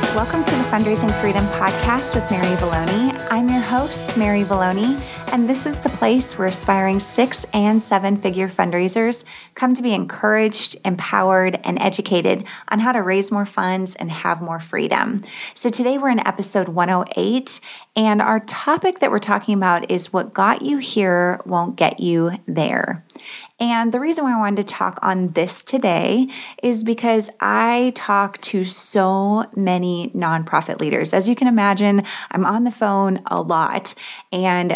Welcome to the Fundraising Freedom Podcast with Mary Vallone. I'm your host, Mary Vallone, and this is the place where aspiring 6- and 7-figure fundraisers come to be encouraged, empowered, and educated on how to raise more funds and have more freedom. So today we're in episode 108, and our topic that we're talking about is what got you here won't get you there. And the reason why I wanted to talk on this today is because I talk to so many nonprofit leaders. As you can imagine, I'm on the phone a lot. And,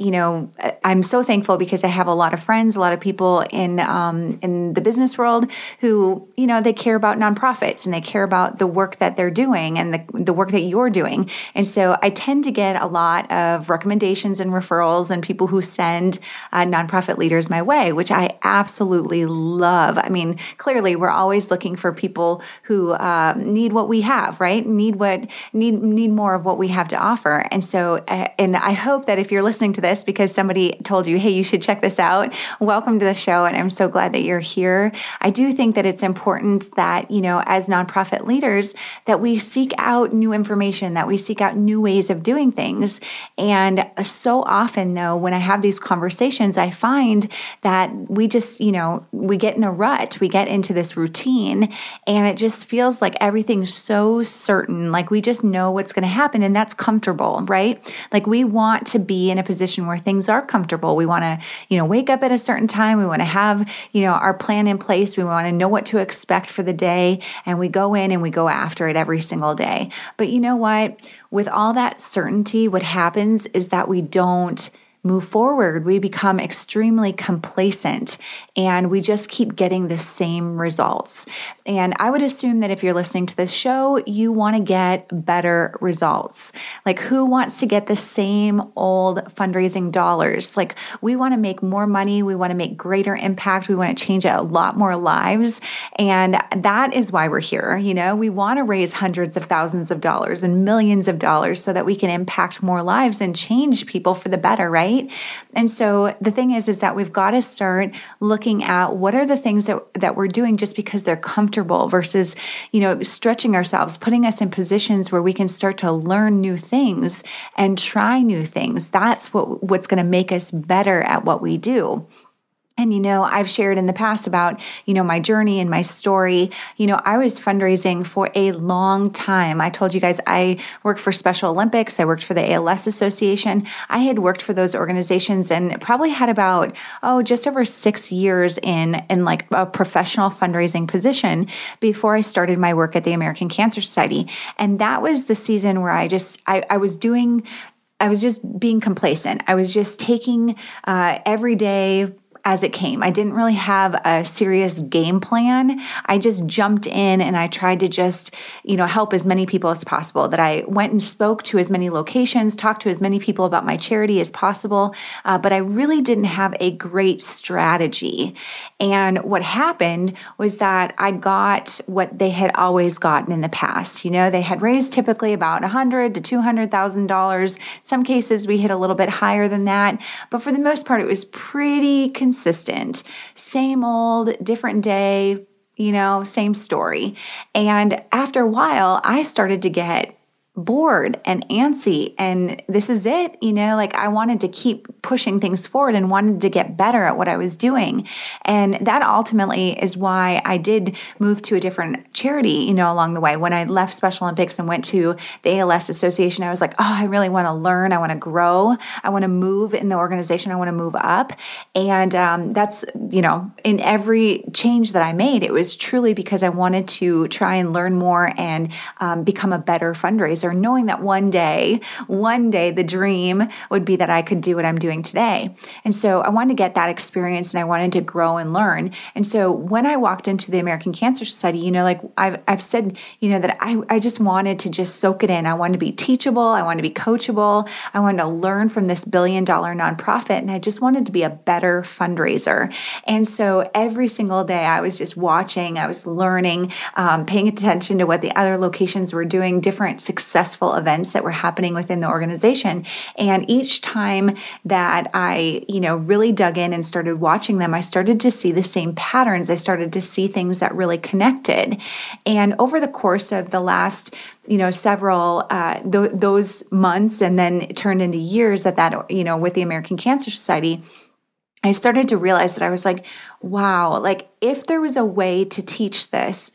I'm so thankful because I have a lot of friends, a lot of people in the business world who, they care about nonprofits and they care about the work that they're doing and the work that you're doing. And so I tend to get a lot of recommendations and referrals and people who send nonprofit leaders my way, which I absolutely love. I mean, clearly we're always looking for people who need what we have, right? Need more of what we have to offer. And so, and I hope that if you're listening to this because somebody told you, hey, you should check this out, welcome to the show. And I'm so glad that you're here. I do think that it's important that, as nonprofit leaders, that we seek out new information, that we seek out new ways of doing things. And so often though, when I have these conversations, I find that we just, we get in a rut, we get into this routine, and it just feels like everything's so certain, like we just know what's going to happen, and that's comfortable, right? Like we want to be in a position where things are comfortable. We want to, wake up at a certain time. We want to have, our plan in place. We want to know what to expect for the day, and we go in and we go after it every single day. But you know what? With all that certainty, what happens is that we don't move forward. We become extremely complacent and we just keep getting the same results. And I would assume that if you're listening to this show, you want to get better results. Like who wants to get the same old fundraising dollars? Like we want to make more money. We want to make greater impact. We want to change a lot more lives. And that is why we're here. We want to raise hundreds of thousands of dollars and millions of dollars so that we can impact more lives and change people for the better, right? And so the thing is that we've got to start looking at what are the things that we're doing just because they're comfortable versus, stretching ourselves, putting us in positions where we can start to learn new things and try new things. That's what's going to make us better at what we do. And, I've shared in the past about, my journey and my story. I was fundraising for a long time. I told you guys I worked for Special Olympics. I worked for the ALS Association. I had worked for those organizations and probably had about, just over 6 years in like a professional fundraising position before I started my work at the American Cancer Society. And that was the season where I was just being complacent. I was just taking every day as it came. I didn't really have a serious game plan. I just jumped in and I tried to just, help as many people as possible. That I went and spoke to as many locations, talked to as many people about my charity as possible. But I really didn't have a great strategy. And what happened was that I got what they had always gotten in the past. They had raised typically about $100,000 to $200,000. Some cases we hit a little bit higher than that, but for the most part, it was pretty consistent. Same old, different day, same story. And after a while, I started to get bored and antsy, and this is it, I wanted to keep pushing things forward and wanted to get better at what I was doing. And that ultimately is why I did move to a different charity, along the way. When I left Special Olympics and went to the ALS Association, I was like, I really want to learn. I want to grow. I want to move in the organization. I want to move up. And that's, in every change that I made, it was truly because I wanted to try and learn more and become a better fundraiser, knowing that one day, the dream would be that I could do what I'm doing today. And so I wanted to get that experience and I wanted to grow and learn. And so when I walked into the American Cancer Society, I've said, that I just wanted to just soak it in. I wanted to be teachable. I wanted to be coachable. I wanted to learn from this billion-dollar nonprofit. And I just wanted to be a better fundraiser. And so every single day I was just watching, I was learning, paying attention to what the other locations were doing, different success successful events that were happening within the organization. And each time that I, really dug in and started watching them, I started to see the same patterns. I started to see things that really connected. And over the course of the last several those months, and then it turned into years with the American Cancer Society, I started to realize that I was like, wow, like if there was a way to teach this,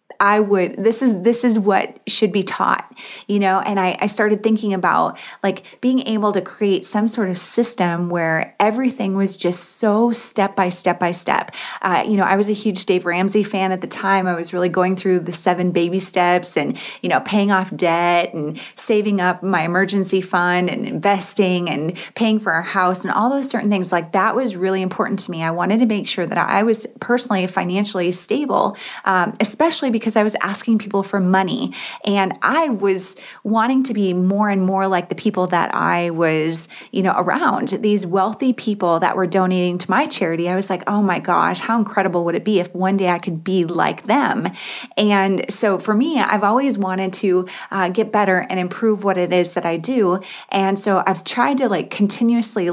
this is what should be taught, and I started thinking about like being able to create some sort of system where everything was just so step by step by step. I was a huge Dave Ramsey fan at the time. I was really going through the 7 baby steps and, paying off debt and saving up my emergency fund and investing and paying for our house and all those certain things. Like that was really important to me. I wanted to make sure that I was personally financially stable, especially because I was asking people for money, and I was wanting to be more and more like the people that I was, around, these wealthy people that were donating to my charity. I was like, oh my gosh, how incredible would it be if one day I could be like them? And so for me, I've always wanted to get better and improve what it is that I do. And so I've tried to like continuously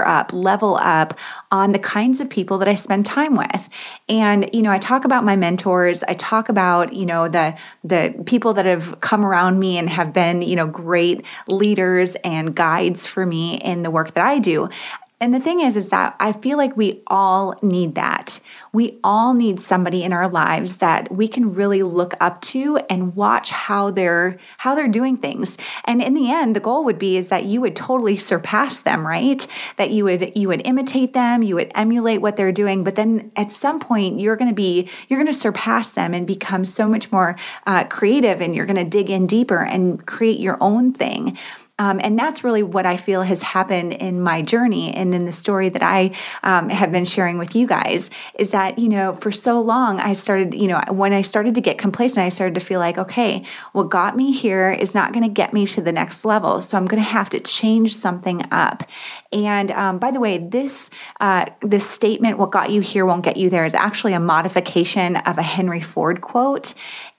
level up on the kinds of people that I spend time with. And, I talk about my mentors. I talk about, the people that have come around me and have been, great leaders and guides for me in the work that I do. And the thing is that I feel like we all need that. We all need somebody in our lives that we can really look up to and watch how they're doing things. And in the end, the goal would be is that you would totally surpass them, right? That you would imitate them, you would emulate what they're doing, but then at some point you're going to surpass them and become so much more creative, and you're going to dig in deeper and create your own thing. And that's really what I feel has happened in my journey and in the story that I have been sharing with you guys, is that, for so long I started, when I started to get complacent, I started to feel like, okay, what got me here is not going to get me to the next level. So I'm going to have to change something up. And by the way, this statement, what got you here won't get you there, is actually a modification of a Henry Ford quote.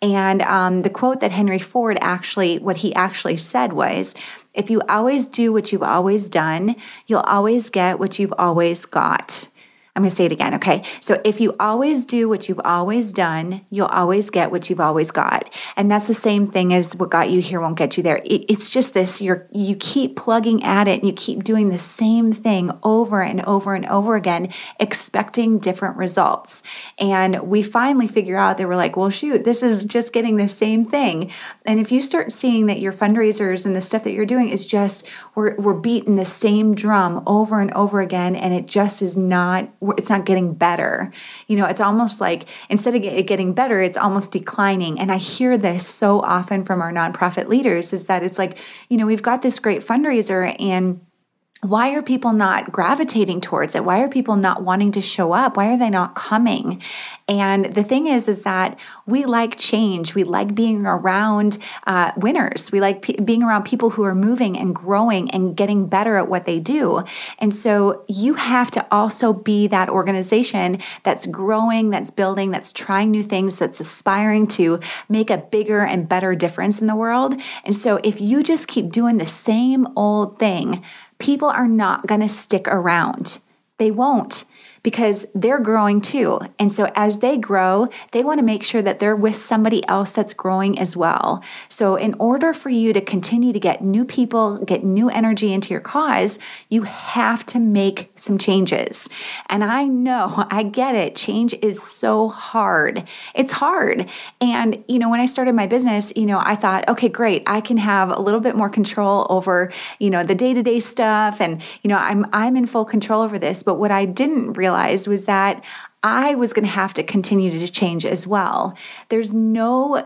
And the quote that Henry Ford what he actually said was, if you always do what you've always done, you'll always get what you've always got. I'm going to say it again, okay? So if you always do what you've always done, you'll always get what you've always got. And that's the same thing as what got you here won't get you there. It's just this, you keep plugging at it and you keep doing the same thing over and over and over again, expecting different results. And we finally figure out that we're like, well, shoot, this is just getting the same thing. And if you start seeing that your fundraisers and the stuff that you're doing is just, we're beating the same drum over and over again, and it just is not, it's not getting better. It's almost like instead of it getting better, it's almost declining. And I hear this so often from our nonprofit leaders, is that it's like, we've got this great fundraiser, and why are people not gravitating towards it? Why are people not wanting to show up? Why are they not coming? And the thing is that we like change. We like being around winners. We like being around people who are moving and growing and getting better at what they do. And so you have to also be that organization that's growing, that's building, that's trying new things, that's aspiring to make a bigger and better difference in the world. And so if you just keep doing the same old thing, people are not going to stick around. They won't, because they're growing too. And so as they grow, they want to make sure that they're with somebody else that's growing as well. So in order for you to continue to get new people, get new energy into your cause, you have to make some changes. And I know, I get it. Change is so hard. It's hard. And, when I started my business, I thought, okay, great. I can have a little bit more control over, the day-to-day stuff. And, I'm in full control over this. But what I didn't realize was that I was going to have to continue to change as well. There's no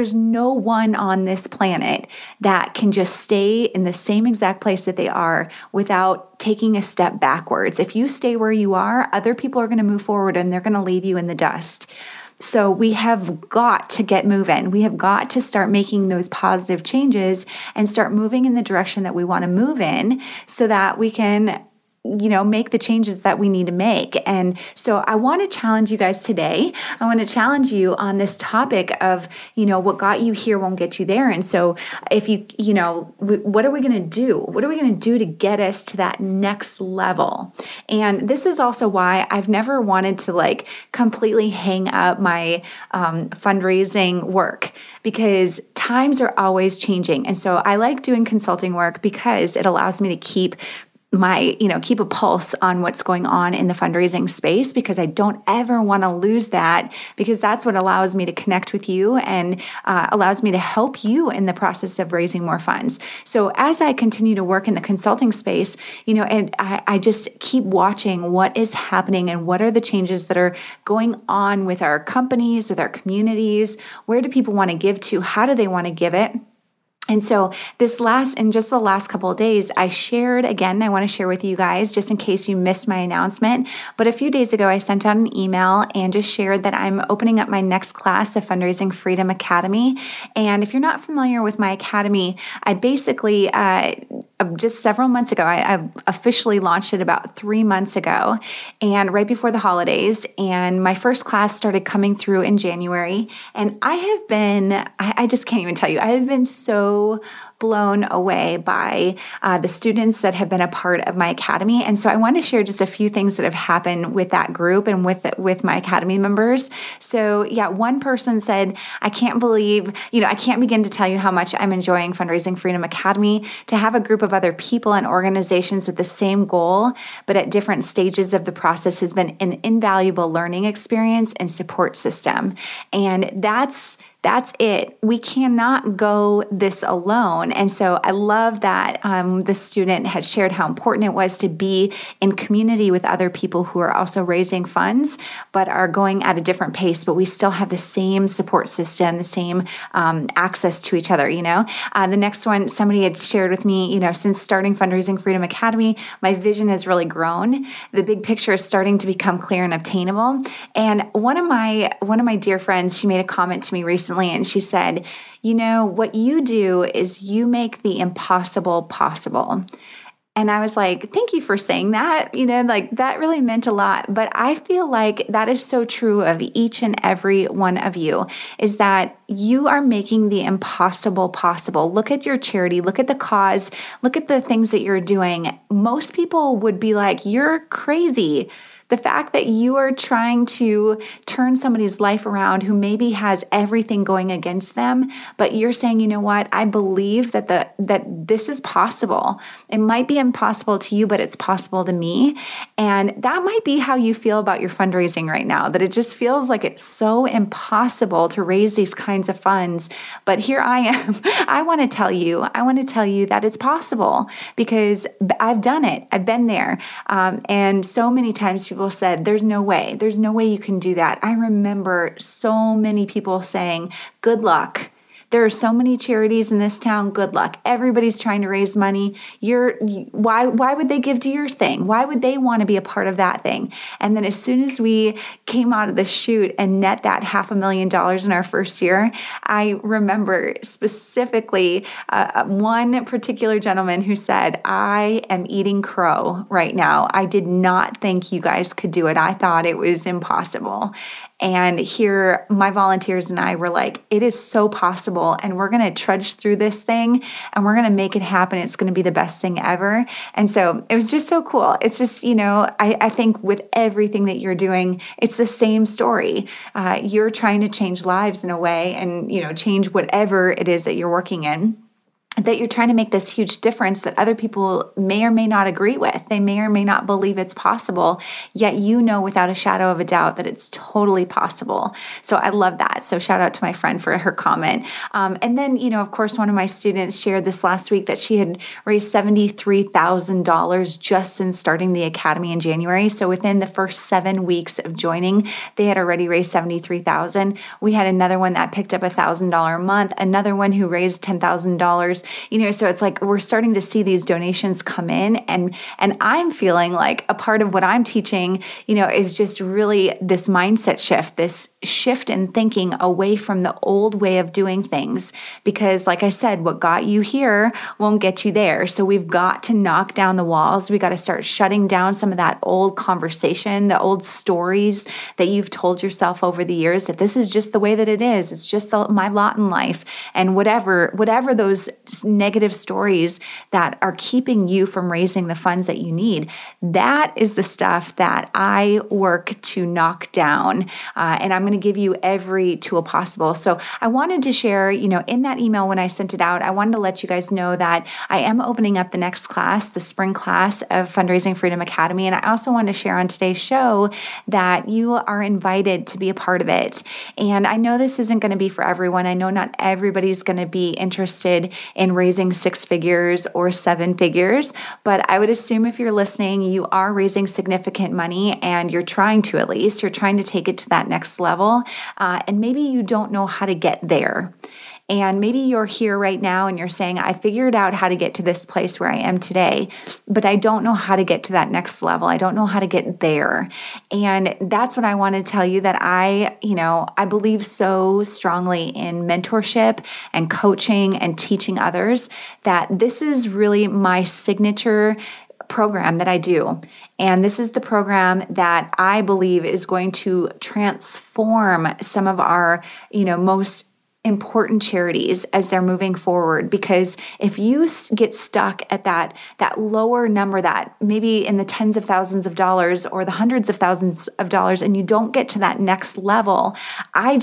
one on this planet that can just stay in the same exact place that they are without taking a step backwards. If you stay where you are, other people are going to move forward and they're going to leave you in the dust. So we have got to get moving. We have got to start making those positive changes and start moving in the direction that we want to move in, so that we can make the changes that we need to make. And so I want to challenge you guys today. I want to challenge you on this topic of, what got you here won't get you there. And so if what are we going to do? What are we going to do to get us to that next level? And this is also why I've never wanted to completely hang up my fundraising work, because times are always changing. And so I like doing consulting work because it allows me to keep a pulse on what's going on in the fundraising space, because I don't ever want to lose that, because that's what allows me to connect with you and allows me to help you in the process of raising more funds. So as I continue to work in the consulting space, and I just keep watching what is happening and what are the changes that are going on with our companies, with our communities, where do people want to give to, how do they want to give it? And so in just the last couple of days, I shared, again, I want to share with you guys, just in case you missed my announcement, but a few days ago, I sent out an email and just shared that I'm opening up my next class of Fundraising Freedom Academy. And if you're not familiar with my academy, I basically, just several months ago, I officially launched it about 3 months ago, and right before the holidays, and my first class started coming through in January. And I just can't even tell you, I have been so blown away by the students that have been a part of my academy. And so I want to share just a few things that have happened with that group and with my academy members. So yeah, one person said, I can't begin to tell you how much I'm enjoying Fundraising Freedom Academy. To have a group of other people and organizations with the same goal, but at different stages of the process, has been an invaluable learning experience and support system. And that's it. We cannot go this alone. And so I love that the student had shared how important it was to be in community with other people who are also raising funds, but are going at a different pace, but we still have the same support system, the same access to each other, The next one, somebody had shared with me, since starting Fundraising Freedom Academy, my vision has really grown. The big picture is starting to become clear and obtainable. And one of my dear friends, she made a comment to me recently, and she said, what you do is you make the impossible possible. And I was like, thank you for saying that. That really meant a lot. But I feel like that is so true of each and every one of you, is that you are making the impossible possible. Look at your charity, look at the cause, look at the things that you're doing. Most people would be like, you're crazy. The fact that you are trying to turn somebody's life around who maybe has everything going against them, but you're saying, you know what, I believe that this is possible. It might be impossible to you, but it's possible to me. And that might be how you feel about your fundraising right now, that it just feels like it's so impossible to raise these kinds of funds. But here I am. I want to tell you that it's possible, because I've done it. I've been there. And so many times people said, there's no way you can do that. I remember so many people saying, good luck. There are so many charities in this town. Good luck. Everybody's trying to raise money. Why would they give to your thing? Why would they want to be a part of that thing? And then as soon as we came out of the chute and net that $500,000 in our first year, I remember specifically one particular gentleman who said, I am eating crow right now. I did not think you guys could do it. I thought it was impossible. And here, my volunteers and I were like, it is so possible, and we're going to trudge through this thing, and we're going to make it happen. It's going to be the best thing ever. And so it was just so cool. It's just, I think with everything that you're doing, it's the same story. You're trying to change lives in a way, and, change whatever it is that you're working in, that you're trying to make this huge difference that other people may or may not agree with. They may or may not believe it's possible, yet without a shadow of a doubt that it's totally possible. So I love that. So shout out to my friend for her comment. And then, of course, one of my students shared this last week that she had raised $73,000 just since starting the academy in January. So within the first 7 weeks of joining, they had already raised $73,000. We had another one that picked up $1,000 a month, another one who raised $10,000 So it's like we're starting to see these donations come in, and I'm feeling like a part of what I'm teaching, is just really this mindset shift, this shift in thinking away from the old way of doing things. Because like I said, what got you here won't get you there. So we've got to knock down the walls. We got to start shutting down some of that old conversation, the old stories that you've told yourself over the years, that this is just the way that it is. It's just my lot in life. And whatever those negative stories that are keeping you from raising the funds that you need, that is the stuff that I work to knock down. And I'm going to give you every tool possible. So I wanted to share, in that email when I sent it out, I wanted to let you guys know that I am opening up the next class, the spring class of Fundraising Freedom Academy. And I also want to share on today's show that you are invited to be a part of it. And I know this isn't going to be for everyone. I know not everybody's going to be interested in raising 6 figures or 7 figures, but I would assume if you're listening, you are raising significant money and you're trying to take it to that next level. And maybe you don't know how to get there. And maybe you're here right now and you're saying, I figured out how to get to this place where I am today, but I don't know how to get to that next level. I don't know how to get there. And that's what I want to tell you, that I believe so strongly in mentorship and coaching and teaching others, that this is really my signature program that I do. And this is the program that I believe is going to transform some of our, most important charities as they're moving forward. Because if you get stuck at that lower number, that maybe in the tens of thousands of dollars or the hundreds of thousands of dollars, and you don't get to that next level, I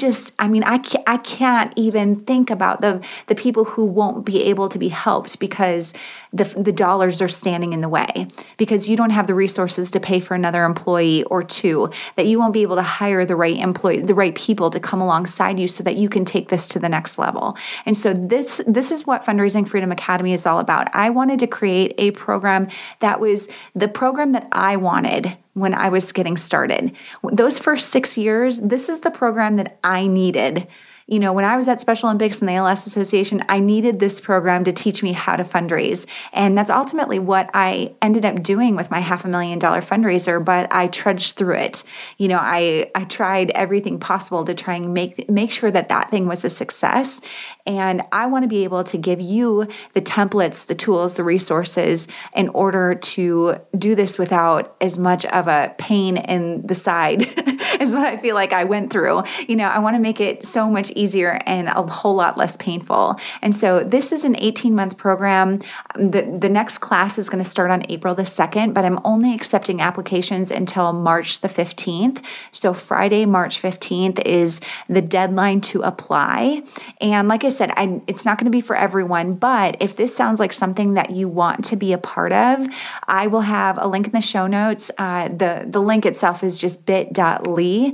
can't even think about the people who won't be able to be helped because the dollars are standing in the way, because you don't have the resources to pay for another employee or two, that you won't be able to hire the right people to come alongside you so that you can take this to the next level. And so this is what Fundraising Freedom Academy is all about. I wanted to create a program that was the program that I wanted when I was getting started. Those first 6 years, this is the program that I needed. When I was at Special Olympics and the ALS Association, I needed this program to teach me how to fundraise. And that's ultimately what I ended up doing with my $500,000 fundraiser, but I trudged through it. I tried everything possible to try and make sure that thing was a success. And I want to be able to give you the templates, the tools, the resources in order to do this without as much of a pain in the side as what I feel like I went through. I want to make it so much easier and a whole lot less painful. And so this is an 18-month program. The next class is going to start on April the 2nd, but I'm only accepting applications until March the 15th. So Friday, March 15th is the deadline to apply. And like I said, it's not going to be for everyone, but if this sounds like something that you want to be a part of, I will have a link in the show notes. The link itself is just bit.ly,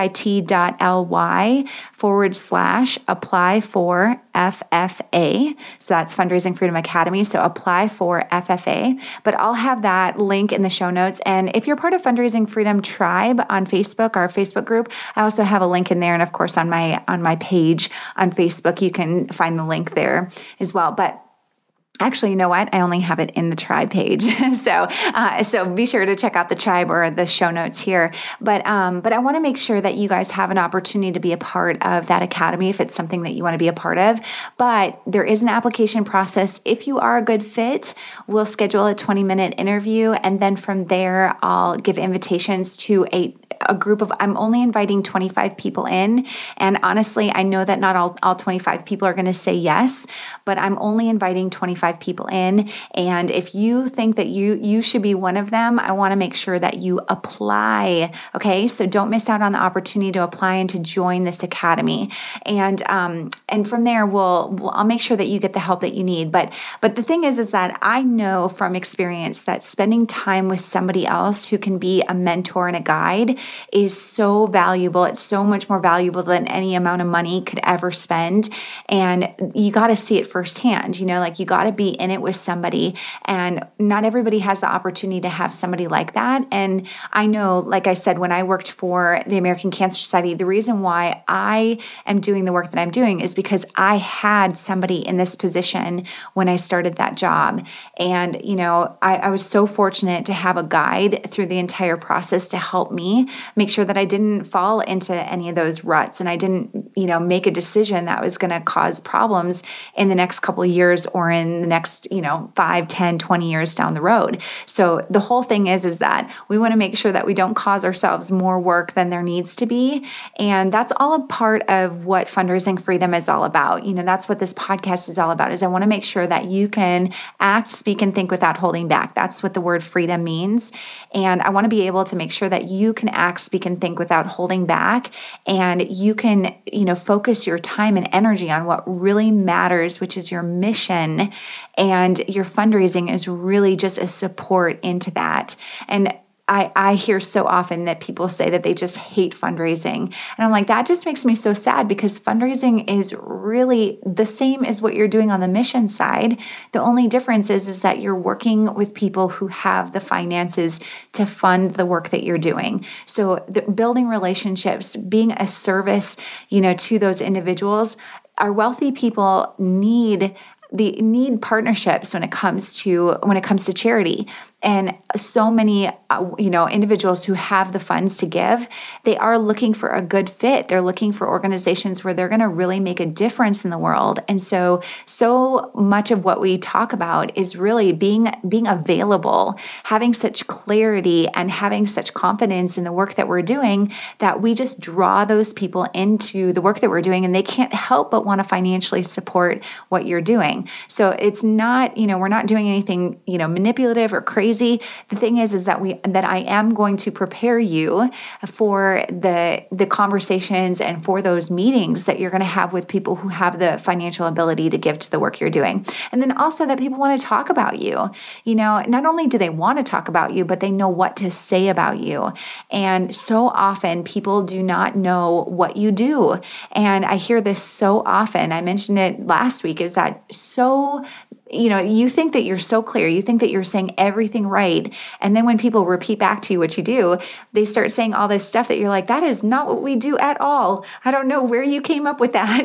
bit.ly/apply for FFA. So that's Fundraising Freedom Academy. So apply for FFA. But I'll have that link in the show notes. And if you're part of Fundraising Freedom Tribe on Facebook, our Facebook group, I also have a link in there. And of course, on my page on Facebook, you can find the link there as well. But actually, you know what? I only have it in the tribe page. So be sure to check out the tribe or the show notes here. But I want to make sure that you guys have an opportunity to be a part of that academy if it's something that you want to be a part of. But there is an application process. If you are a good fit, we'll schedule a 20-minute interview. And then from there, I'll give invitations to a group of, I'm only inviting 25 people in. And honestly, I know that not all 25 people are going to say yes, but I'm only inviting 25 people in. And if you think that you should be one of them, I want to make sure that you apply. Okay. So don't miss out on the opportunity to apply and to join this academy. And from there, I'll make sure that you get the help that you need. But the thing is that I know from experience that spending time with somebody else who can be a mentor and a guide is so valuable. It's so much more valuable than any amount of money could ever spend. And you got to see it firsthand, like you got to be in it with somebody. And not everybody has the opportunity to have somebody like that. And I know, like I said, when I worked for the American Cancer Society, the reason why I am doing the work that I'm doing is because I had somebody in this position when I started that job. And, I was so fortunate to have a guide through the entire process to help me make sure that I didn't fall into any of those ruts and I didn't, make a decision that was going to cause problems in the next couple of years or in the next, 5, 10, 20 years down the road. So the whole thing is that we want to make sure that we don't cause ourselves more work than there needs to be. And that's all a part of what Fundraising Freedom is all about. That's what this podcast is all about, is I want to make sure that you can act, speak, and think without holding back. That's what the word freedom means. And I want to be able to make sure that you can act, speak, and think without holding back. And you can, focus your time and energy on what really matters, which is your mission. And your fundraising is really just a support into that. And I hear so often that people say that they just hate fundraising. And I'm like, that just makes me so sad, because fundraising is really the same as what you're doing on the mission side. The only difference is that you're working with people who have the finances to fund the work that you're doing. So building relationships, being a service, to those individuals. Our wealthy people need partnerships when it comes to charity. And so many, individuals who have the funds to give, they are looking for a good fit. They're looking for organizations where they're going to really make a difference in the world. And so much of what we talk about is really being available, having such clarity and having such confidence in the work that we're doing that we just draw those people into the work that we're doing, and they can't help but want to financially support what you're doing. So it's not, we're not doing anything, manipulative or crazy. The thing is that I am going to prepare you for the conversations and for those meetings that you're going to have with people who have the financial ability to give to the work you're doing. And then also that people want to talk about you. Not only do they want to talk about you, but they know what to say about you. And so often people do not know what you do. And I hear this so often. I mentioned it last week, is that you think that you're so clear, you think that you're saying everything right. And then when people repeat back to you what you do, they start saying all this stuff that you're like, that is not what we do at all. I don't know where you came up with that.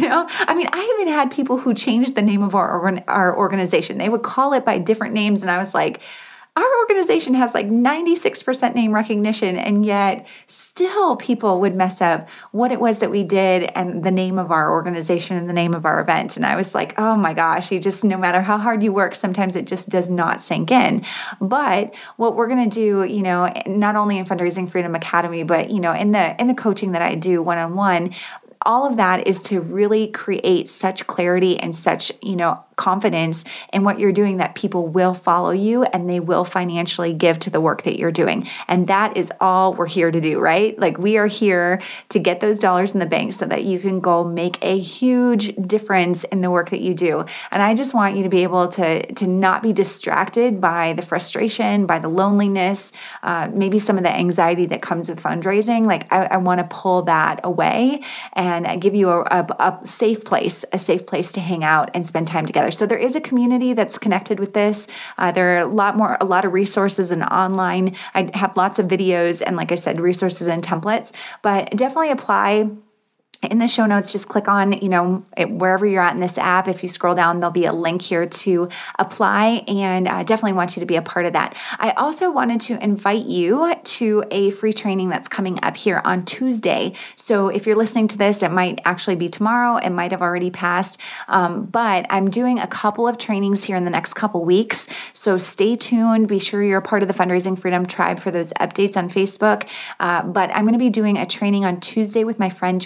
I even had people who changed the name of our organization. They would call it by different names. And I was like, our organization has like 96% name recognition, and yet still people would mess up what it was that we did and the name of our organization and the name of our event. And I was like, oh my gosh, no matter how hard you work, sometimes it just does not sink in. But what we're going to do, not only in Fundraising Freedom Academy, but, in the coaching that I do one-on-one, all of that is to really create such clarity and such, confidence in what you're doing that people will follow you and they will financially give to the work that you're doing. And that is all we're here to do, right? Like, we are here to get those dollars in the bank so that you can go make a huge difference in the work that you do. And I just want you to be able to not be distracted by the frustration, by the loneliness, maybe some of the anxiety that comes with fundraising. Like, I want to pull that away and give you a safe place to hang out and spend time together. So there is a community that's connected with this. There are a lot of resources and online. I have lots of videos and, like I said, resources and templates, but definitely apply. In the show notes, just click on, wherever you're at in this app. If you scroll down, there'll be a link here to apply, and I definitely want you to be a part of that. I also wanted to invite you to a free training that's coming up here on Tuesday. So if you're listening to this, it might actually be tomorrow. It might have already passed, but I'm doing a couple of trainings here in the next couple weeks. So stay tuned. Be sure you're a part of the Fundraising Freedom Tribe for those updates on Facebook. But I'm going to be doing a training on Tuesday with my friend Joel Kessler.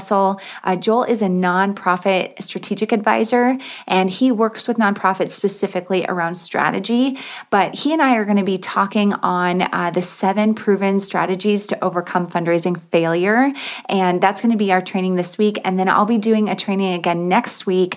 Russell. Joel is a nonprofit strategic advisor, and he works with nonprofits specifically around strategy. But he and I are going to be talking on the 7 proven strategies to overcome fundraising failure. And that's going to be our training this week. And then I'll be doing a training again next week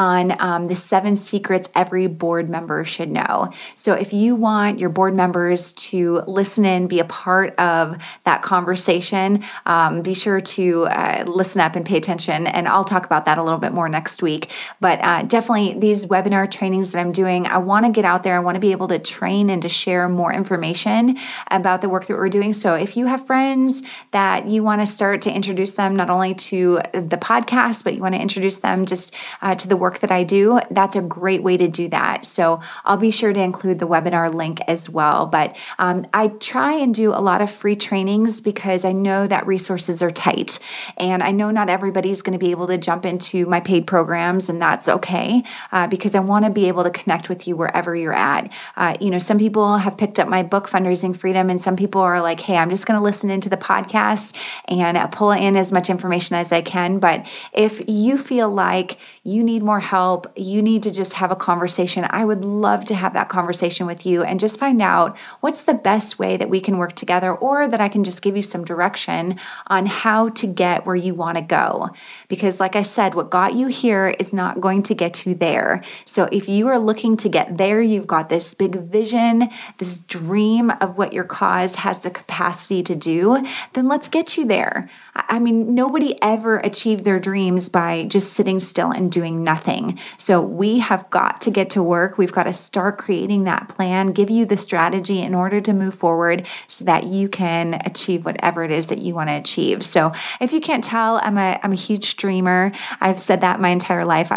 on the 7 secrets every board member should know. So if you want your board members to listen in, be a part of that conversation, be sure to listen up and pay attention. And I'll talk about that a little bit more next week. But definitely these webinar trainings that I'm doing, I want to get out there. I want to be able to train and to share more information about the work that we're doing. So if you have friends that you want to start to introduce them not only to the podcast, but you want to introduce them just to the work that I do, that's a great way to do that. So I'll be sure to include the webinar link as well. But I try and do a lot of free trainings because I know that resources are tight. And I know not everybody's going to be able to jump into my paid programs, and that's okay because I want to be able to connect with you wherever you're at. Some people have picked up my book, Fundraising Freedom, and some people are like, hey, I'm just going to listen into the podcast and pull in as much information as I can. But if you feel like you need more help, you need to just have a conversation, I would love to have that conversation with you and just find out what's the best way that we can work together, or that I can just give you some direction on how to get where you want to go. Because like I said, what got you here is not going to get you there. So if you are looking to get there, you've got this big vision, this dream of what your cause has the capacity to do, then let's get you there. I mean, nobody ever achieved their dreams by just sitting still and doing nothing. So we have got to get to work. We've got to start creating that plan, give you the strategy in order to move forward so that you can achieve whatever it is that you want to achieve. So if you can't tell, I'm a huge dreamer. I've said that my entire life.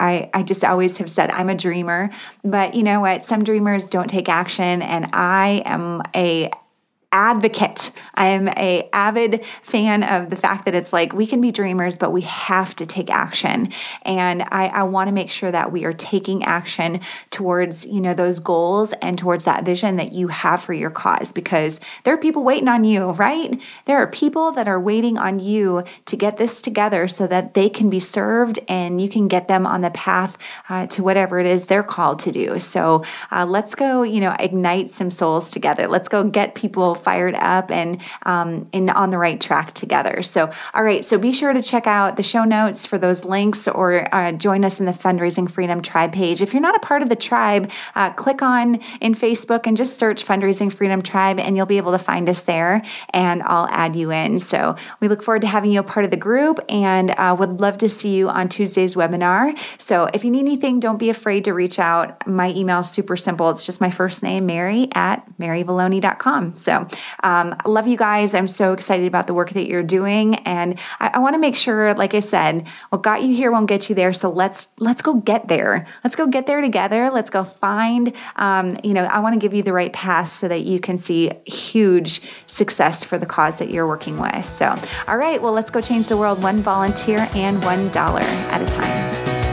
I just always have said I'm a dreamer. But you know what? Some dreamers don't take action, and I am a advocate. I am an avid fan of the fact that it's like we can be dreamers, but we have to take action. And I want to make sure that we are taking action towards, those goals and towards that vision that you have for your cause, because there are people waiting on you, right? There are people that are waiting on you to get this together so that they can be served and you can get them on the path to whatever it is they're called to do. So let's go, ignite some souls together. Let's go get people fired up and on the right track together. So, all right. So be sure to check out the show notes for those links, or join us in the Fundraising Freedom Tribe page. If you're not a part of the tribe, click on in Facebook and just search Fundraising Freedom Tribe, and you'll be able to find us there, and I'll add you in. So we look forward to having you a part of the group, and would love to see you on Tuesday's webinar. So if you need anything, don't be afraid to reach out. My email is super simple. It's just my first name, Mary@maryvalloni.com. So I love you guys. I'm so excited about the work that you're doing. And I want to make sure, like I said, what got you here won't get you there. So let's go get there. Let's go get there together. Let's go find, I want to give you the right path so that you can see huge success for the cause that you're working with. So, all right, well, let's go change the world one volunteer and $1 at a time.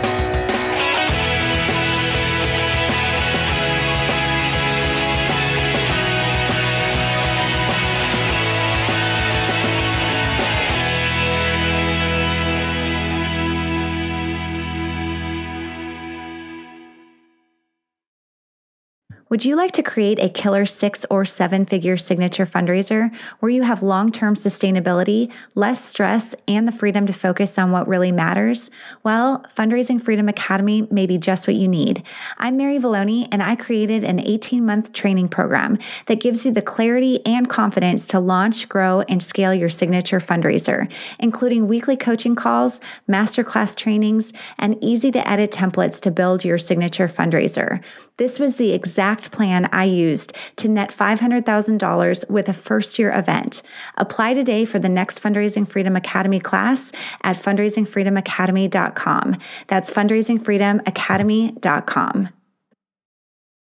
Would you like to create a killer 6 or 7-figure signature fundraiser where you have long-term sustainability, less stress, and the freedom to focus on what really matters? Well, Fundraising Freedom Academy may be just what you need. I'm Mary Valloni, and I created an 18-month training program that gives you the clarity and confidence to launch, grow, and scale your signature fundraiser, including weekly coaching calls, masterclass trainings, and easy-to-edit templates to build your signature fundraiser. This was the exact plan I used to net $500,000 with a first-year event. Apply today for the next Fundraising Freedom Academy class at fundraisingfreedomacademy.com. That's fundraisingfreedomacademy.com.